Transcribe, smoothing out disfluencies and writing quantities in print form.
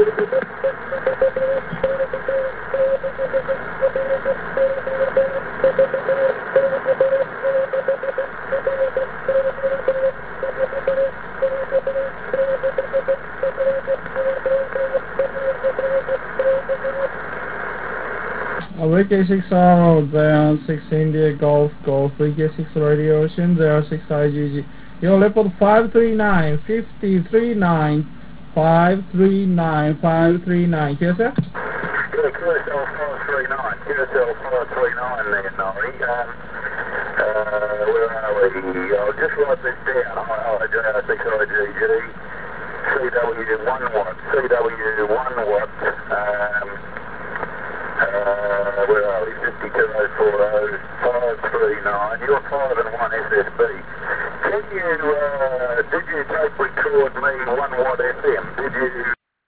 Ricky 6R, 06 India Golf, Ricky 6 Radio Ocean, 06 IGG. Your report 539, 539, 539, 539. Yes, sir? Yeah, QSL 539, QSL 539 there, Norrie. Where are we? I'll just write this down. JR6IGG, CW1 watt, CW1 watt. Where are we? 52040, 539. You're 5 and 1 SSB. Did you tape record me 1 watt FM? Did you?